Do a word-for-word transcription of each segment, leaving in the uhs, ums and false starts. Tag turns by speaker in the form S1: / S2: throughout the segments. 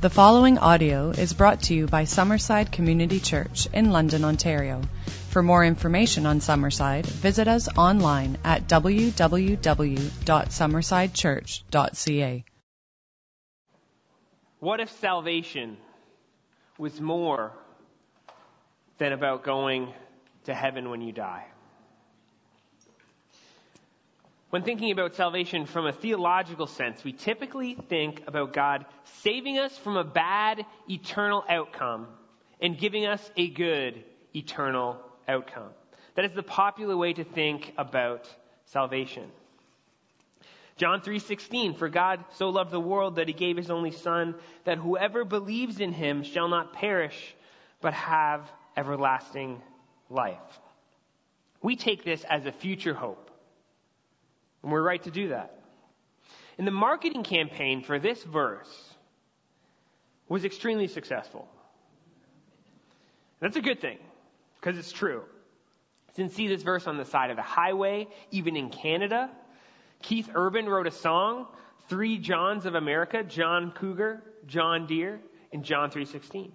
S1: The following audio is brought to you by Summerside Community Church in London, Ontario. For more information on Summerside, visit us online at w w w dot summerside church dot c a.
S2: What if salvation was more than about going to heaven when you die? When thinking about salvation from a theological sense, we typically think about God saving us from a bad eternal outcome and giving us a good eternal outcome. That is the popular way to think about salvation. John three sixteen, for God so loved the world that he gave his only Son, that whoever believes in him shall not perish, but have everlasting life. We take this as a future hope. And we're right to do that. And the marketing campaign for this verse was extremely successful. That's a good thing, because it's true. You can see this verse on the side of the highway, even in Canada. Keith Urban wrote a song, Three Johns of America, John Cougar, John Deere, and John three sixteen.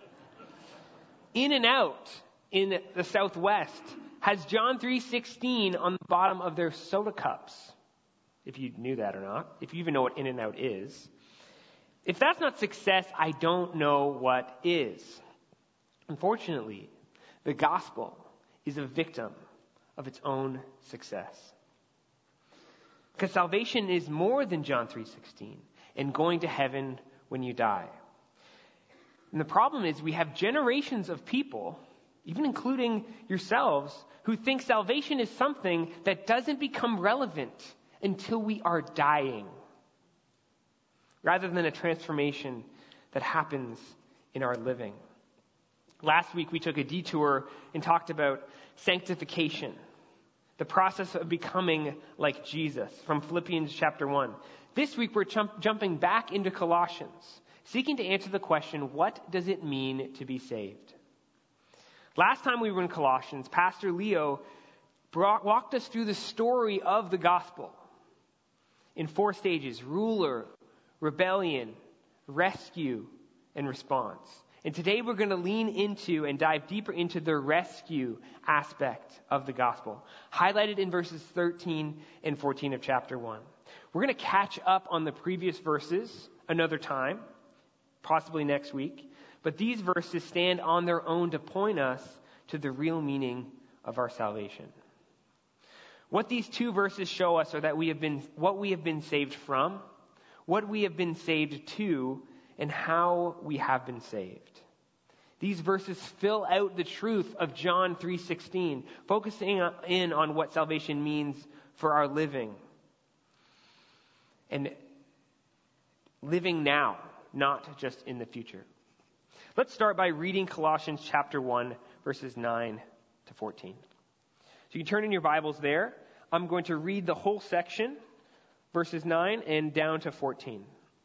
S2: In-N-Out in the Southwest has John three sixteen on the bottom of their soda cups, if you knew that or not, if you even know what In-N-Out is. If that's not success, I don't know what is. Unfortunately, the gospel is a victim of its own success. Because salvation is more than John three sixteen and going to heaven when you die. And the problem is we have generations of people, even including yourselves, who think salvation is something that doesn't become relevant until we are dying, rather than a transformation that happens in our living. Last week we took a detour and talked about sanctification, the process of becoming like Jesus from Philippians chapter one. This week we're jump- jumping back into Colossians, seeking to answer the question, what does it mean to be saved? Last time we were in Colossians, Pastor Leo brought, walked us through the story of the gospel in four stages: ruler, rebellion, rescue, and response. And today we're going to lean into and dive deeper into the rescue aspect of the gospel, highlighted in verses thirteen and fourteen of chapter one. We're going to catch up on the previous verses another time, possibly next week. But these verses stand on their own to point us to the real meaning of our salvation. What these two verses show us are that we have been, what we have been saved from, what we have been saved to, and how we have been saved. These verses fill out the truth of John three sixteen, focusing in on what salvation means for our living. And living now, not just in the future. Let's start by reading Colossians chapter one, verses nine to fourteen. So you can turn in your Bibles there. I'm going to read the whole section, verses nine and down to fourteen.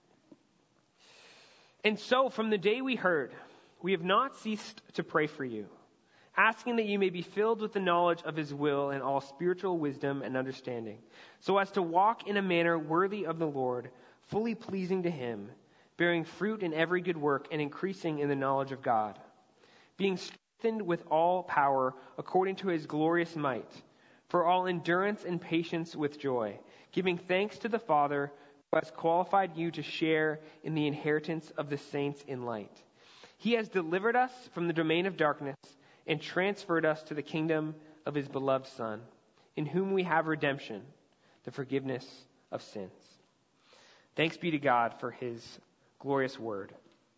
S2: And so, from the day we heard, we have not ceased to pray for you, asking that you may be filled with the knowledge of his will and all spiritual wisdom and understanding, so as to walk in a manner worthy of the Lord, fully pleasing to him, bearing fruit in every good work and increasing in the knowledge of God, being strengthened with all power according to his glorious might, for all endurance and patience with joy, giving thanks to the Father who has qualified you to share in the inheritance of the saints in light. He has delivered us from the domain of darkness and transferred us to the kingdom of his beloved Son, in whom we have redemption, the forgiveness of sins. Thanks be to God for his glorious word.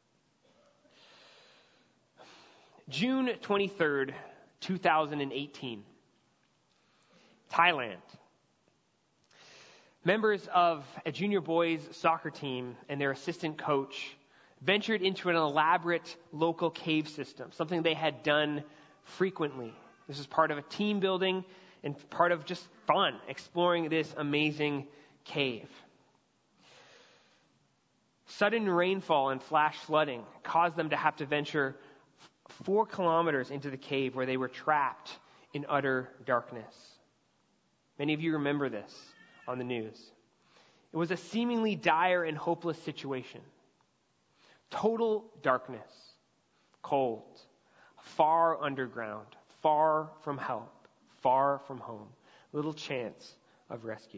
S2: June twenty-third, twenty eighteen. Thailand. Members of a junior boys soccer team and their assistant coach ventured into an elaborate local cave system, something they had done frequently. This is part of a team building and part of just fun, exploring this amazing cave. Sudden rainfall and flash flooding caused them to have to venture four kilometers into the cave where they were trapped in utter darkness. Many of you remember this on the news. It was a seemingly dire and hopeless situation. Total darkness, cold, far underground, far from help, far from home, little chance of rescue.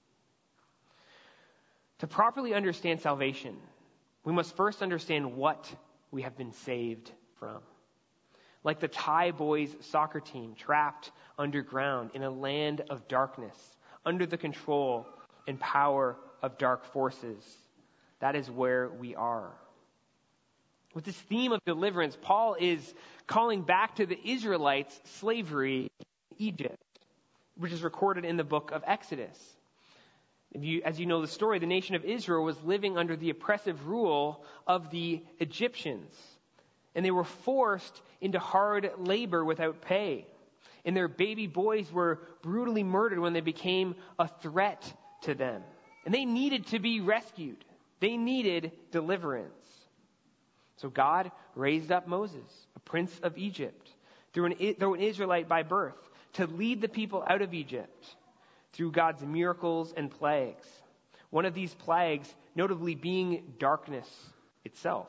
S2: To properly understand salvation, we must first understand what we have been saved from. Like the Thai boys soccer team trapped underground in a land of darkness, under the control and power of dark forces. That is where we are. With this theme of deliverance, Paul is calling back to the Israelites' slavery in Egypt, which is recorded in the book of Exodus. If you, as you know the story, the nation of Israel was living under the oppressive rule of the Egyptians. And they were forced into hard labor without pay. And their baby boys were brutally murdered when they became a threat to them. And they needed to be rescued. They needed deliverance. So God raised up Moses, a prince of Egypt, through an, though an Israelite by birth, to lead the people out of Egypt through God's miracles and plagues. One of these plagues notably being darkness itself.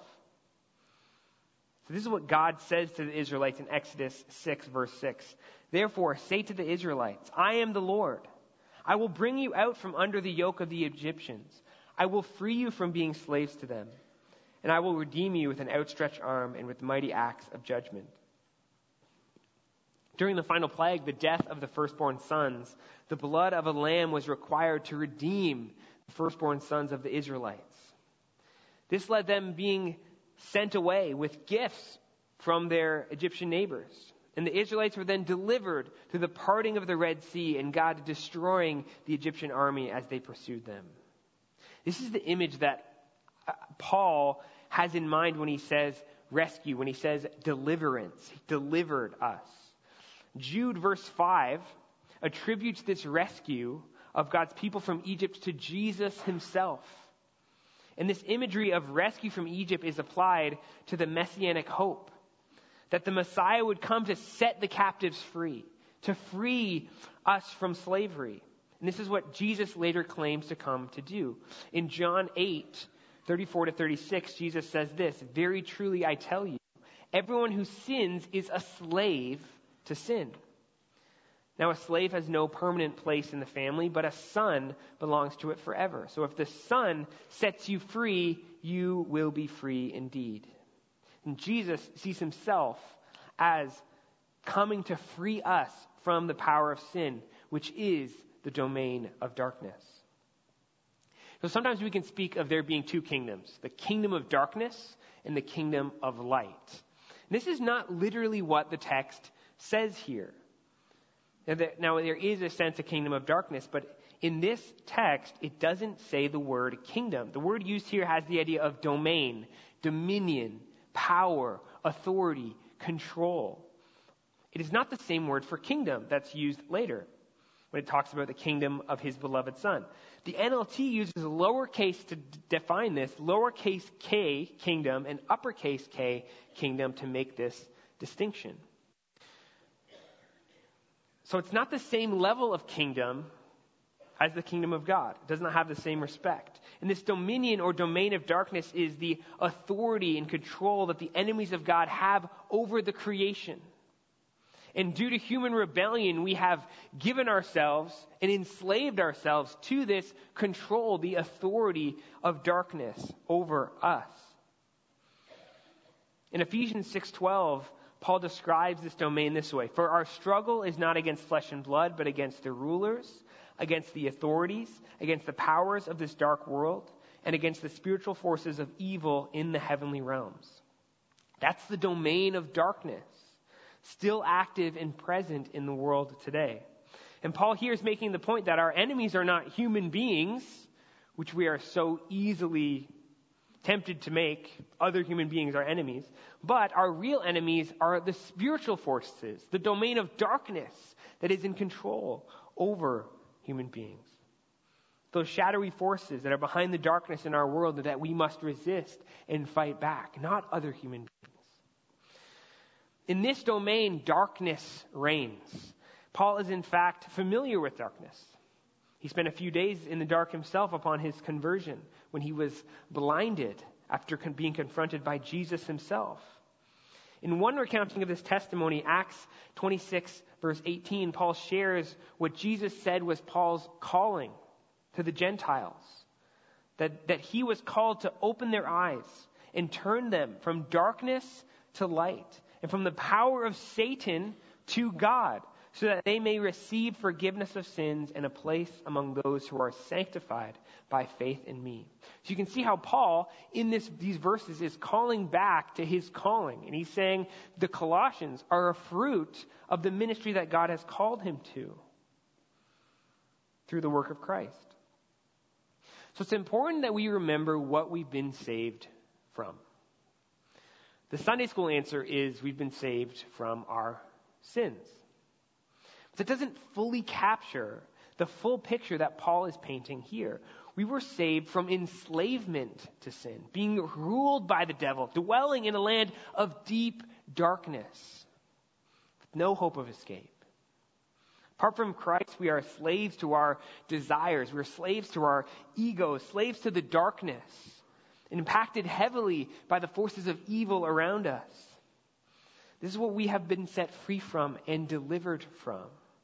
S2: So this is what God says to the Israelites in Exodus six, verse six. Therefore, say to the Israelites, I am the Lord. I will bring you out from under the yoke of the Egyptians. I will free you from being slaves to them. And I will redeem you with an outstretched arm and with mighty acts of judgment. During the final plague, the death of the firstborn sons, the blood of a lamb was required to redeem the firstborn sons of the Israelites. This led them being sent away with gifts from their Egyptian neighbors. And the Israelites were then delivered through the parting of the Red Sea and God destroying the Egyptian army as they pursued them. This is the image that Paul has in mind when he says rescue, when he says deliverance. He delivered us. Jude, verse five, attributes this rescue of God's people from Egypt to Jesus himself. And this imagery of rescue from Egypt is applied to the messianic hope, that the Messiah would come to set the captives free, to free us from slavery. And this is what Jesus later claims to come to do. In John eight, thirty-four to thirty-six, Jesus says this, very truly I tell you, everyone who sins is a slave to sin. Now a slave has no permanent place in the family, but a son belongs to it forever. So if the son sets you free, you will be free indeed. And Jesus sees himself as coming to free us from the power of sin, which is the domain of darkness. So sometimes we can speak of there being two kingdoms, the kingdom of darkness and the kingdom of light. And this is not literally what the text says here. Now, there is a sense of kingdom of darkness, but in this text, it doesn't say the word kingdom. The word used here has the idea of domain, dominion, power, authority, control. It is not the same word for kingdom that's used later when it talks about the kingdom of his beloved Son. The N L T uses lowercase to d- define this, lowercase k, kingdom, and uppercase k, kingdom, to make this distinction. So it's not the same level of kingdom as the kingdom of God. It does not have the same respect. And this dominion or domain of darkness is the authority and control that the enemies of God have over the creation. And due to human rebellion, we have given ourselves and enslaved ourselves to this control, the authority of darkness over us. In Ephesians six twelve, Paul describes this domain this way. For our struggle is not against flesh and blood, but against the rulers, against the authorities, against the powers of this dark world, and against the spiritual forces of evil in the heavenly realms. That's the domain of darkness, still active and present in the world today. And Paul here is making the point that our enemies are not human beings, which we are so easily tempted to make other human beings our enemies, but our real enemies are the spiritual forces, the domain of darkness that is in control over human beings. Those shadowy forces that are behind the darkness in our world that we must resist and fight back, not other human beings. In this domain, darkness reigns. Paul is in fact familiar with darkness. He spent a few days in the dark himself upon his conversion when he was blinded after con- being confronted by Jesus himself. In one recounting of this testimony, Acts twenty-six, verse eighteen, Paul shares what Jesus said was Paul's calling to the Gentiles. That, that he was called to open their eyes and turn them from darkness to light and from the power of Satan to God, so that they may receive forgiveness of sins and a place among those who are sanctified by faith in me. So you can see how Paul, in this, these verses, is calling back to his calling. And he's saying the Colossians are a fruit of the ministry that God has called him to through the work of Christ. So it's important that we remember what we've been saved from. The Sunday school answer is we've been saved from our sins. But it doesn't fully capture the full picture that Paul is painting here. We were saved from enslavement to sin, being ruled by the devil, dwelling in a land of deep darkness, with no hope of escape. Apart from Christ, we are slaves to our desires. We are slaves to our egos, slaves to the darkness, impacted heavily by the forces of evil around us. This is what we have been set free from and delivered from.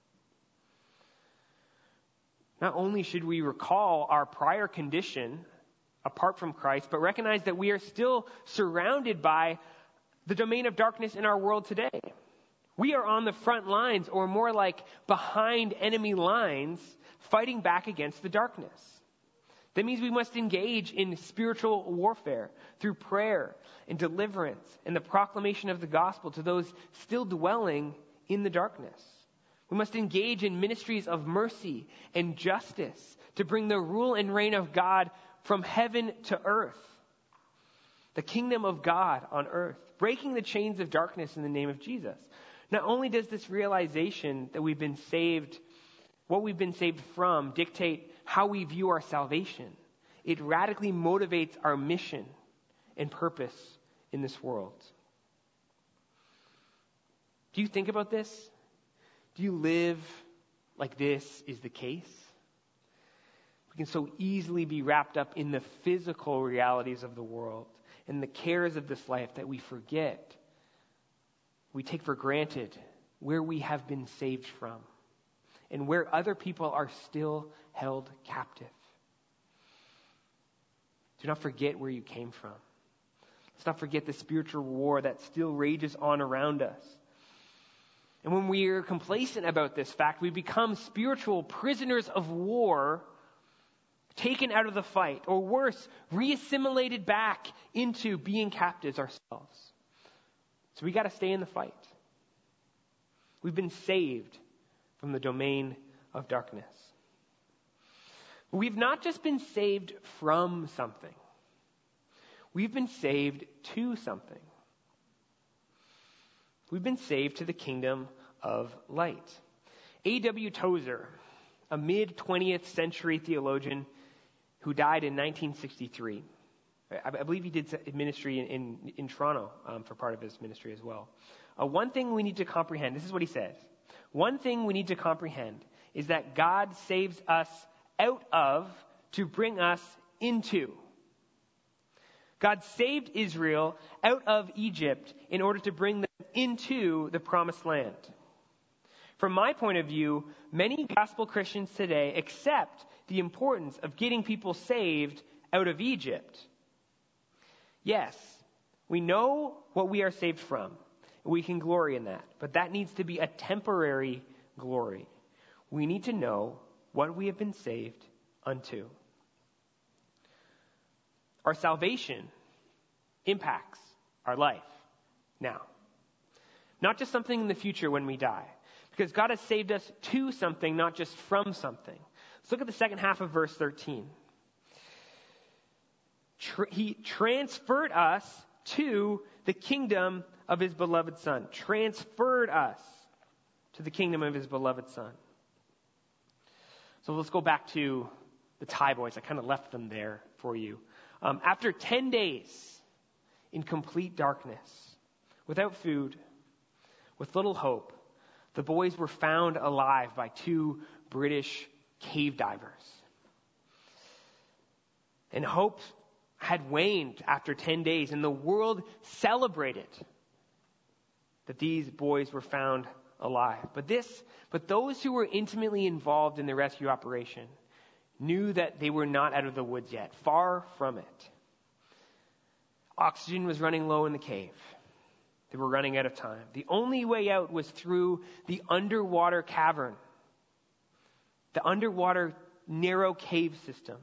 S2: Not only should we recall our prior condition apart from Christ, but recognize that we are still surrounded by the domain of darkness in our world today. We are on the front lines, or more like behind enemy lines, fighting back against the darkness. That means we must engage in spiritual warfare through prayer and deliverance and the proclamation of the gospel to those still dwelling in the darkness. We must engage in ministries of mercy and justice to bring the rule and reign of God from heaven to earth. The kingdom of God on earth, breaking the chains of darkness in the name of Jesus. Not only does this realization that we've been saved, what we've been saved from, dictate how we view our salvation, it radically motivates our mission and purpose in this world. Do you think about this? Do you live like this is the case? We can so easily be wrapped up in the physical realities of the world and the cares of this life that we forget, we take for granted where we have been saved from and where other people are still held captive. Do not forget where you came from. Let's not forget the spiritual war that still rages on around us. And when we are complacent about this fact, we become spiritual prisoners of war, taken out of the fight, or worse, reassimilated back into being captives ourselves. So we got to stay in the fight. We've been saved from the domain of darkness. But we've not just been saved from something. We've been saved to something. We've been saved to the kingdom of light. A W Tozer, a mid-twentieth century theologian who died in nineteen sixty-three. I, I believe he did ministry in, in, in Toronto um, for part of his ministry as well. Uh, one thing we need to comprehend, this is what he says. One thing we need to comprehend is that God saves us out of to bring us into. God saved Israel out of Egypt in order to bring them into the promised land. From my point of view, many gospel Christians today accept the importance of getting people saved out of Egypt. Yes, we know what we are saved from. We can glory in that. But that needs to be a temporary glory. We need to know what we have been saved unto. Our salvation impacts our life now. Not just something in the future when we die. Because God has saved us to something, not just from something. Let's look at the second half of verse thirteen. Tra- he transferred us to the kingdom of his beloved Son. Transferred us to the kingdom of his beloved Son. So let's go back to the Thai boys. I kind of left them there for you. Um, after ten days in complete darkness, without food, with little hope, the boys were found alive by two British cave divers. And hope had waned after ten days, and the world celebrated that these boys were found alive. But this, but those who were intimately involved in the rescue operation knew that they were not out of the woods yet, far from it. Oxygen was running low in the cave. They were running out of time. The only way out was through the underwater cavern, the underwater narrow cave system.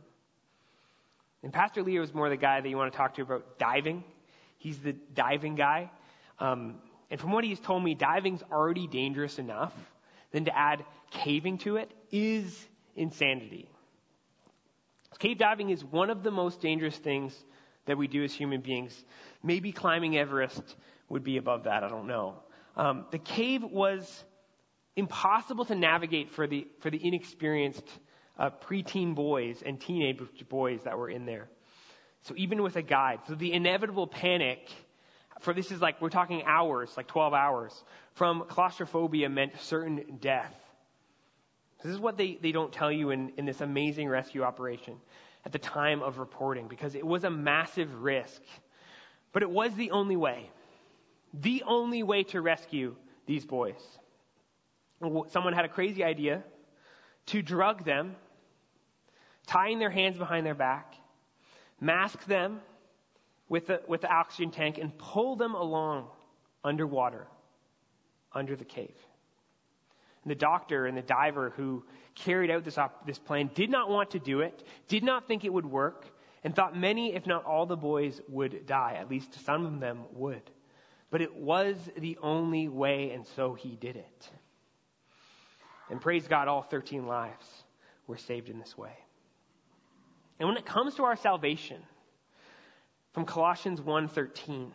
S2: And Pastor Leo is more the guy that you want to talk to about diving. He's the diving guy. Um, and from what he's told me, diving's already dangerous enough. Then to add caving to it is insanity. Cave diving is one of the most dangerous things that we do as human beings. Maybe climbing Everest would be above that. I don't know. Um, the cave was impossible to navigate for the for the inexperienced uh, preteen boys and teenage boys that were in there. So even with a guide, so the inevitable panic for this is like we're talking hours, like twelve hours from claustrophobia meant certain death. This is what they, they don't tell you in, in this amazing rescue operation at the time of reporting, because it was a massive risk. But it was the only way. The only way to rescue these boys. Someone had a crazy idea to drug them, tying their hands behind their back, mask them with the, with the oxygen tank, and pull them along underwater, under the cave. And the doctor and the diver who carried out this, op- this plan did not want to do it, did not think it would work, and thought many, if not all, the boys would die. At least some of them would. But it was the only way, and so he did it. And praise God, all thirteen lives were saved in this way. And when it comes to our salvation, from Colossians one thirteen,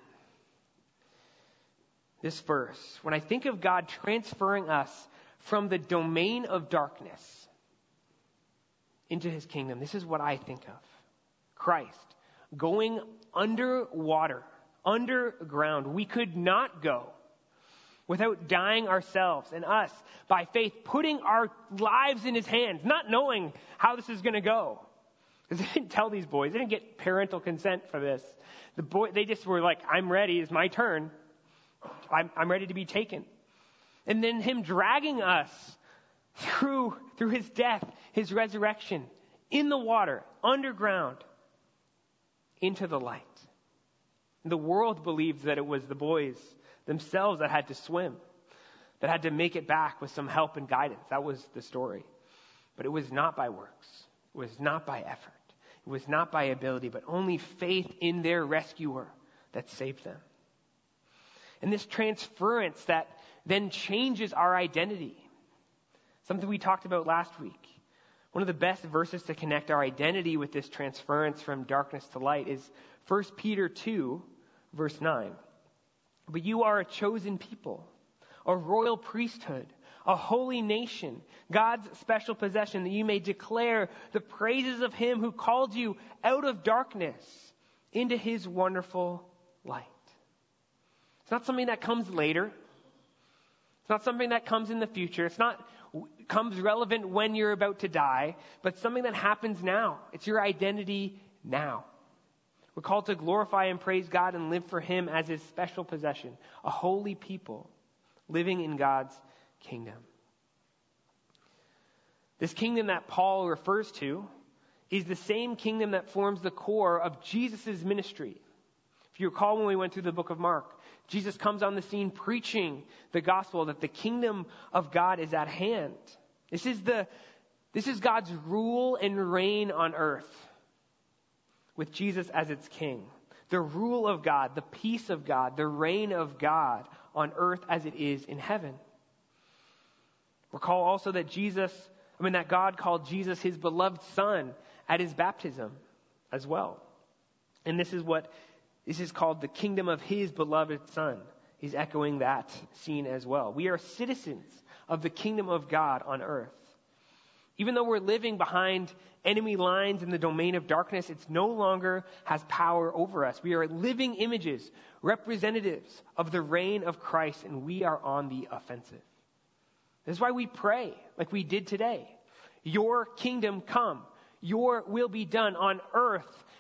S2: this verse, when I think of God transferring us from the domain of darkness into his kingdom, this is what I think of. Christ going underwater, underground. We could not go without dying ourselves, and us, by faith, putting our lives in his hands, not knowing how this is going to go. Because they didn't tell these boys. They didn't get parental consent for this. The boy, they just were like, I'm ready. It's my turn. I'm, I'm ready to be taken. And then him dragging us through, through his death, his resurrection, in the water, underground, into the light. The world believed that it was the boys themselves that had to swim, that had to make it back with some help and guidance. That was the story. But it was not by works. It was not by effort. It was not by ability, but only faith in their rescuer that saved them. And this transference that then changes our identity. Something we talked about last week. One of the best verses to connect our identity with this transference from darkness to light is First Peter two, verse nine. But you are a chosen people, a royal priesthood, a holy nation, God's special possession, that you may declare the praises of him who called you out of darkness into his wonderful light. It's not something that comes later. It's not something that comes in the future. It's not comes relevant when you're about to die, but something that happens now. It's your identity now. We're called to glorify and praise God and live for him as his special possession, a holy people living in God's kingdom. This kingdom that Paul refers to is the same kingdom that forms the core of Jesus' ministry. If you recall when we went through the book of Mark, Jesus comes on the scene preaching the gospel that the kingdom of God is at hand. This is the this is God's rule and reign on earth with Jesus as its king. The rule of God, the peace of God, the reign of God on earth as it is in heaven. Recall also that Jesus, I mean that God called Jesus his beloved son at his baptism as well. And this is what This is called the kingdom of his beloved son. He's echoing that scene as well. We are citizens of the kingdom of God on earth. Even though we're living behind enemy lines in the domain of darkness, it no longer has power over us. We are living images, representatives of the reign of Christ, and we are on the offensive. This is why we pray like we did today. Your kingdom come. Your will be done on earth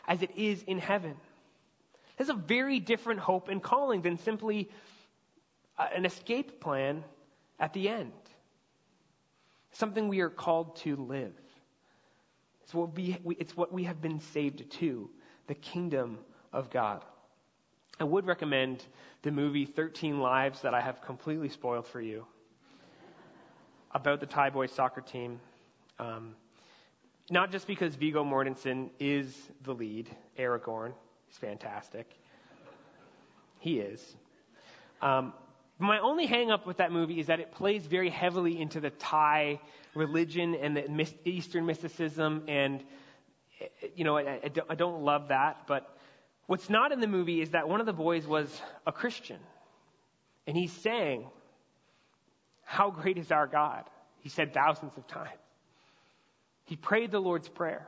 S2: as it is in heaven. This is a very different hope and calling than simply an escape plan at the end. Something we are called to live. It's what we, it's what we have been saved to, the kingdom of God. I would recommend the movie thirteen Lives that I have completely spoiled for you about the Thai boys soccer team. Um, not just because Viggo Mortensen is the lead, Aragorn. He's fantastic. He is. Um, my only hang-up with that movie is that it plays very heavily into the Thai religion and the Eastern mysticism, and you know, I, I, don't, I don't love that. But what's not in the movie is that one of the boys was a Christian, and he sang, "How great is our God?" He said thousands of times. He prayed the Lord's Prayer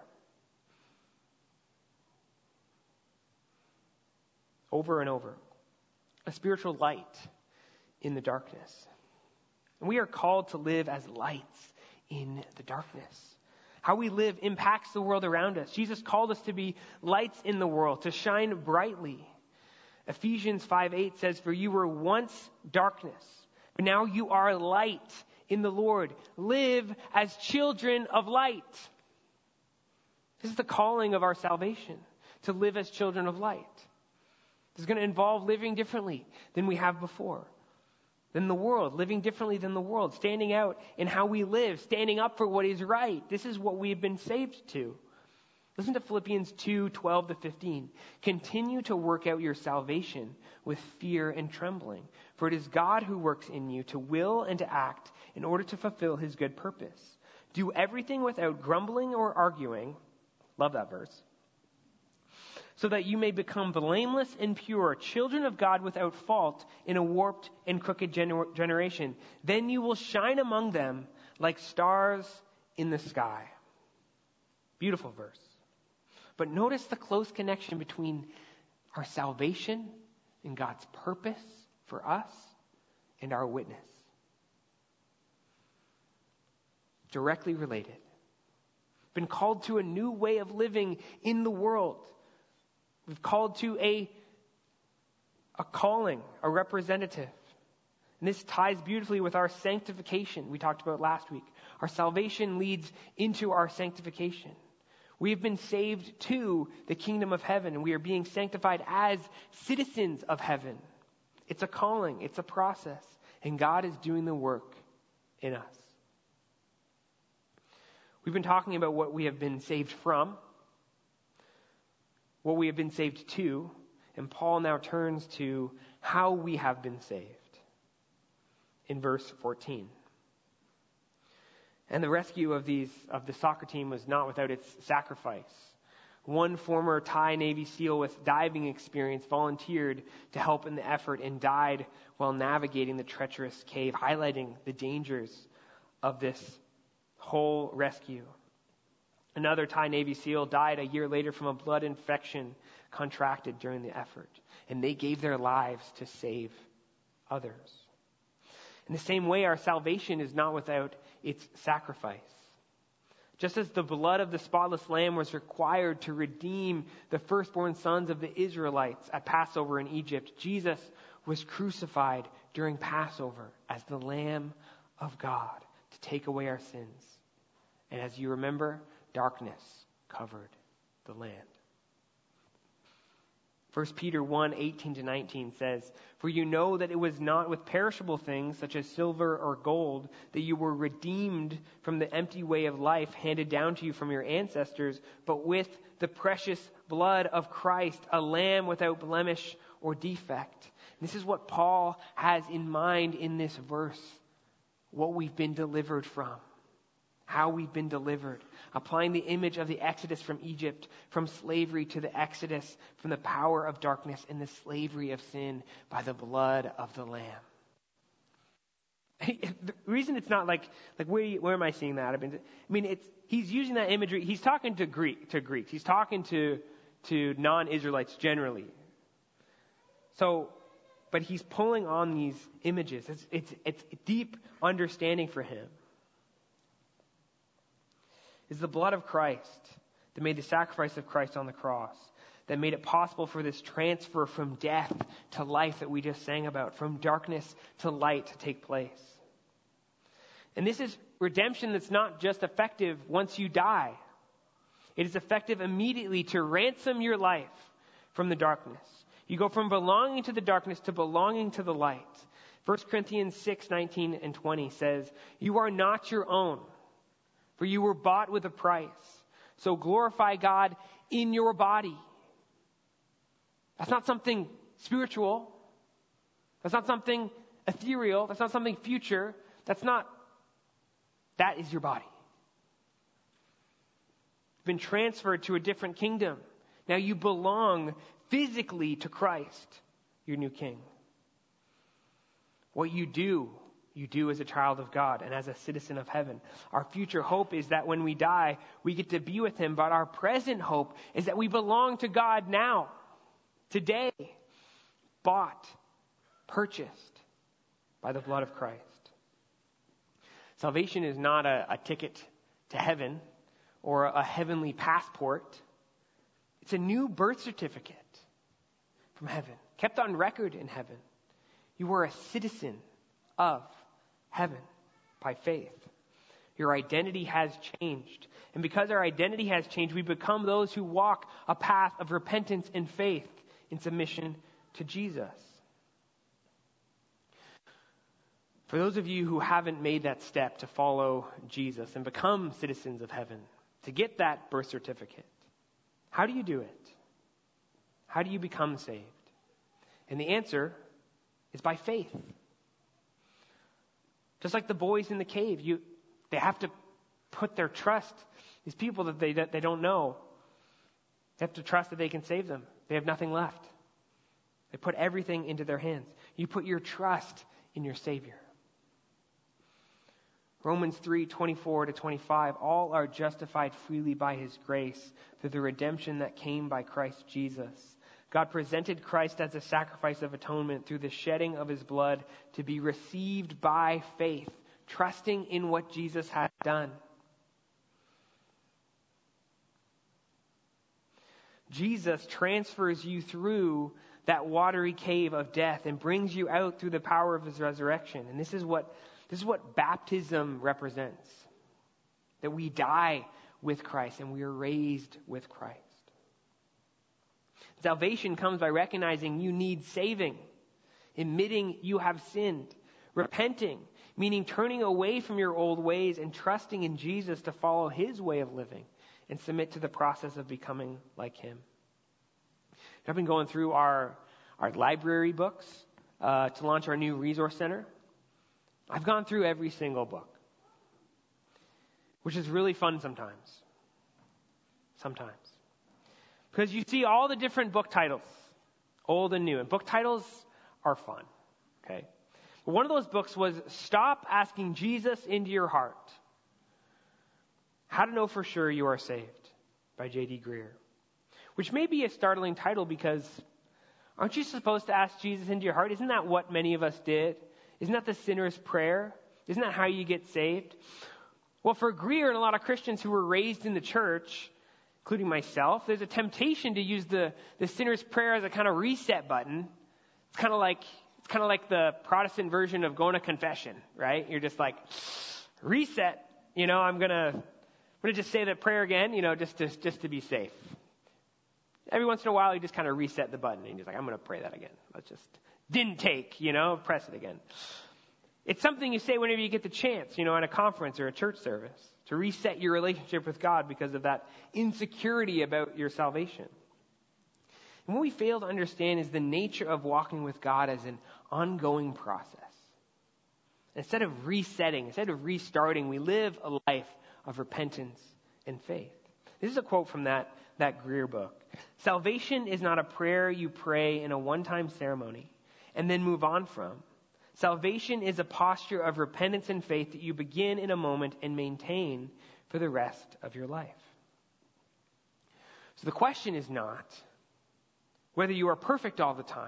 S2: over and over. A spiritual light in the darkness. And we are called to live as lights in the darkness. How we live impacts the world around us. Jesus called us to be lights in the world, to shine brightly. Ephesians five eight says, "For you were once darkness, but now you are light in the Lord. Live as children of light." This is the calling of our salvation, to live as children of light. This is going to involve living differently than we have before, than the world, living differently than the world, standing out in how we live, standing up for what is right. This is what we've been saved to. Listen to Philippians two twelve to fifteen. "Continue to work out your salvation with fear and trembling, for it is God who works in you to will and to act in order to fulfill his good purpose. Do everything without grumbling or arguing." Love that verse. "So that you may become blameless and pure, children of God without fault in a warped and crooked gener- generation. Then you will shine among them like stars in the sky." Beautiful verse. But notice the close connection between our salvation and God's purpose for us and our witness. Directly related. Been called to a new way of living in the world. We've called to a, a calling, a representative. And this ties beautifully with our sanctification we talked about last week. Our salvation leads into our sanctification. We have been saved to the kingdom of heaven, and we are being sanctified as citizens of heaven. It's a calling, it's a process, and God is doing the work in us. We've been talking about what we have been saved from, what we have been saved to, and Paul now turns to how we have been saved in verse fourteen. "And the rescue of these of the soccer team was not without its sacrifice. One former Thai Navy SEAL with diving experience volunteered to help in the effort and died while navigating the treacherous cave, highlighting the dangers of this whole rescue. Another Thai Navy SEAL died a year later from a blood infection contracted during the effort, and they gave their lives to save others. In the same way, our salvation is not without its sacrifice. Just as the blood of the spotless lamb was required to redeem the firstborn sons of the Israelites at Passover in Egypt, Jesus was crucified during Passover as the Lamb of God to take away our sins. And as you remember, darkness covered the land. First Peter one, eighteen to nineteen says, "For you know that it was not with perishable things such as silver or gold that you were redeemed from the empty way of life handed down to you from your ancestors, but with the precious blood of Christ, a lamb without blemish or defect." And this is what Paul has in mind in this verse, what we've been delivered from, how we've been delivered, applying the image of the Exodus from Egypt, from slavery to the Exodus, from the power of darkness and the slavery of sin by the blood of the Lamb. The reason it's not like, like where, where am I seeing that? I mean, I mean, it's he's using that imagery. He's talking to Greek to Greeks. He's talking to to non-Israelites generally. So, but he's pulling on these images. It's it's it's deep understanding for him. Is the blood of Christ, that made the sacrifice of Christ on the cross, that made it possible for this transfer from death to life that we just sang about, from darkness to light to take place. And this is redemption that's not just effective once you die. It is effective immediately to ransom your life from the darkness. You go from belonging to the darkness to belonging to the light. First Corinthians six, nineteen and twenty says, "You are not your own, for you were bought with a price. So glorify God in your body." That's not something spiritual. That's not something ethereal. That's not something future. That's not, that is your body. You've been transferred to a different kingdom. Now you belong physically to Christ, your new king. What you do, you do as a child of God and as a citizen of heaven. Our future hope is that when we die, we get to be with him. But our present hope is that we belong to God now, today, bought, purchased by the blood of Christ. Salvation is not a, a ticket to heaven or a heavenly passport. It's a new birth certificate from heaven, kept on record in heaven. You are a citizen of heaven by faith. Your identity has changed. And because our identity has changed, we become those who walk a path of repentance and faith in submission to Jesus. For those of you who haven't made that step to follow Jesus and become citizens of heaven, to get that birth certificate, how do you do it? How do you become saved? And the answer is by faith. Just like the boys in the cave, you they have to put their trust, these people that they that they don't know, they have to trust that they can save them. They have nothing left. They put everything into their hands. You put your trust in your Savior. Romans three, twenty-four to twenty-five, all are justified freely by his grace through the redemption that came by Christ Jesus. God presented Christ as a sacrifice of atonement through the shedding of his blood to be received by faith, trusting in what Jesus had done. Jesus transfers you through that watery cave of death and brings you out through the power of his resurrection. And this is what this is what baptism represents. That we die with Christ and we are raised with Christ. Salvation comes by recognizing you need saving, admitting you have sinned, repenting, meaning turning away from your old ways and trusting in Jesus to follow his way of living and submit to the process of becoming like him. I've been going through our, our library books uh, to launch our new resource center. I've gone through every single book, which is really fun sometimes. Sometimes. Because you see all the different book titles, old and new. And book titles are fun, okay? But one of those books was Stop Asking Jesus Into Your Heart. How to Know for Sure You Are Saved by J D Greer. Which may be a startling title because aren't you supposed to ask Jesus into your heart? Isn't that what many of us did? Isn't that the sinner's prayer? Isn't that how you get saved? Well, for Greer and a lot of Christians who were raised in the church, including myself, there's a temptation to use the, the sinner's prayer as a kind of reset button. It's kind of like it's kind of like the Protestant version of going to confession, right? You're just like, reset, you know, I'm gonna I'm gonna just say that prayer again, you know, just to just to be safe. Every once in a while, you just kind of reset the button, and you're just like, I'm going to pray that again. Let's just, didn't take, you know, press it again. It's something you say whenever you get the chance, you know, at a conference or a church service, to reset your relationship with God because of that insecurity about your salvation. And what we fail to understand is the nature of walking with God as an ongoing process. Instead of resetting, instead of restarting, we live a life of repentance and faith. This is a quote from that, that Greer book. Salvation is not a prayer you pray in a one-time ceremony and then move on from. Salvation is a posture of repentance and faith that you begin in a moment and maintain for the rest of your life. So the question is not whether you are perfect all the time,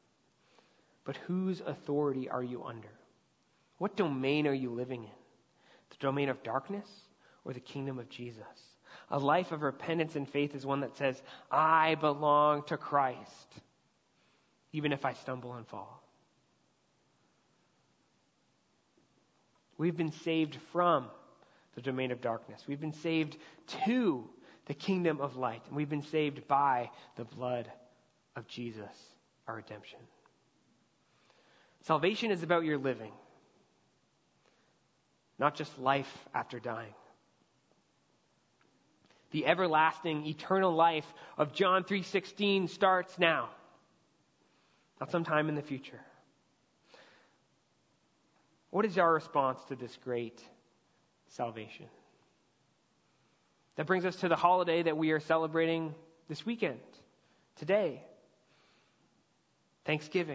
S2: but whose authority are you under? What domain are you living in? The domain of darkness or the kingdom of Jesus? A life of repentance and faith is one that says, I belong to Christ, even if I stumble and fall. We've been saved from the domain of darkness. We've been saved to the kingdom of light. And we've been saved by the blood of Jesus, our redemption. Salvation is about your living, not just life after dying. The everlasting, eternal life of John three sixteen starts now, not sometime in the future. What is our response to this great salvation? That brings us to the holiday that we are celebrating this weekend, today. Thanksgiving.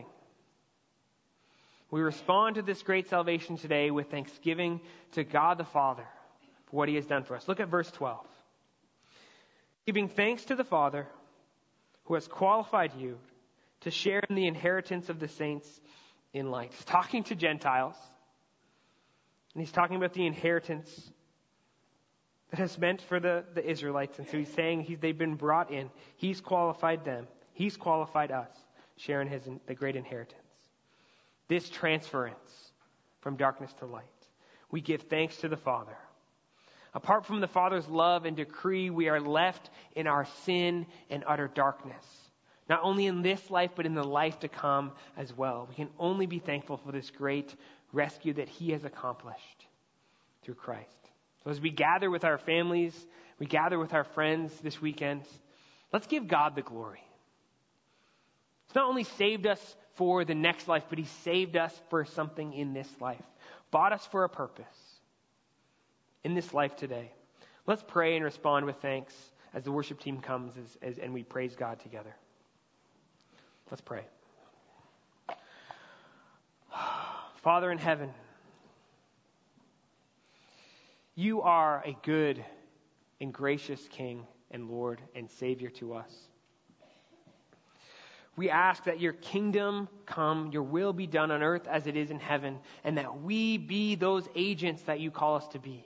S2: We respond to this great salvation today with thanksgiving to God the Father for what He has done for us. Look at verse twelve. Giving thanks to the Father who has qualified you to share in the inheritance of the saints in light. He's talking to Gentiles, and He's talking about the inheritance that is meant for the, the Israelites. And so He's saying he's, they've been brought in. He's qualified them. He's qualified us, sharing his, the great inheritance. This transference from darkness to light. We give thanks to the Father. Apart from the Father's love and decree, we are left in our sin and utter darkness. Not only in this life, but in the life to come as well. We can only be thankful for this great rescue that He has accomplished through Christ. So as we gather with our families, we gather with our friends this weekend, let's give God the glory. He's not only saved us for the next life, but He saved us for something in this life. Bought us for a purpose in this life today. Let's pray and respond with thanks as the worship team comes as, as, and we praise God together. Let's pray. Father in heaven, You are a good and gracious King and Lord and Savior to us. We ask that Your kingdom come, Your will be done on earth as it is in heaven, and that we be those agents that You call us to be.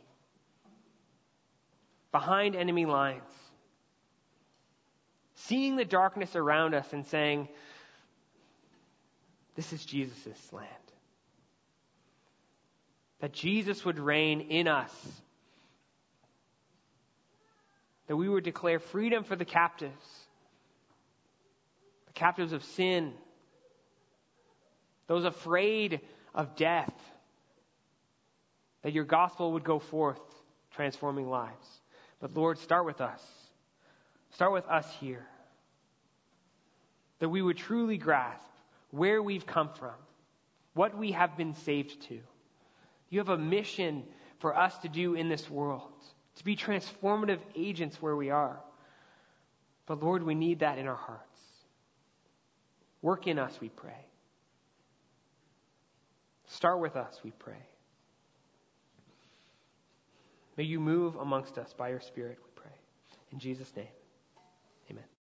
S2: Behind enemy lines. Seeing the darkness around us and saying, this is Jesus' land. That Jesus would reign in us. That we would declare freedom for the captives. The captives of sin. Those afraid of death. That Your gospel would go forth, transforming lives. But Lord, start with us. Start with us here. That we would truly grasp where we've come from. What we have been saved to. You have a mission for us to do in this world. To be transformative agents where we are. But Lord, we need that in our hearts. Work in us, we pray. Start with us, we pray. May You move amongst us by Your Spirit, we pray. In Jesus' name, amen.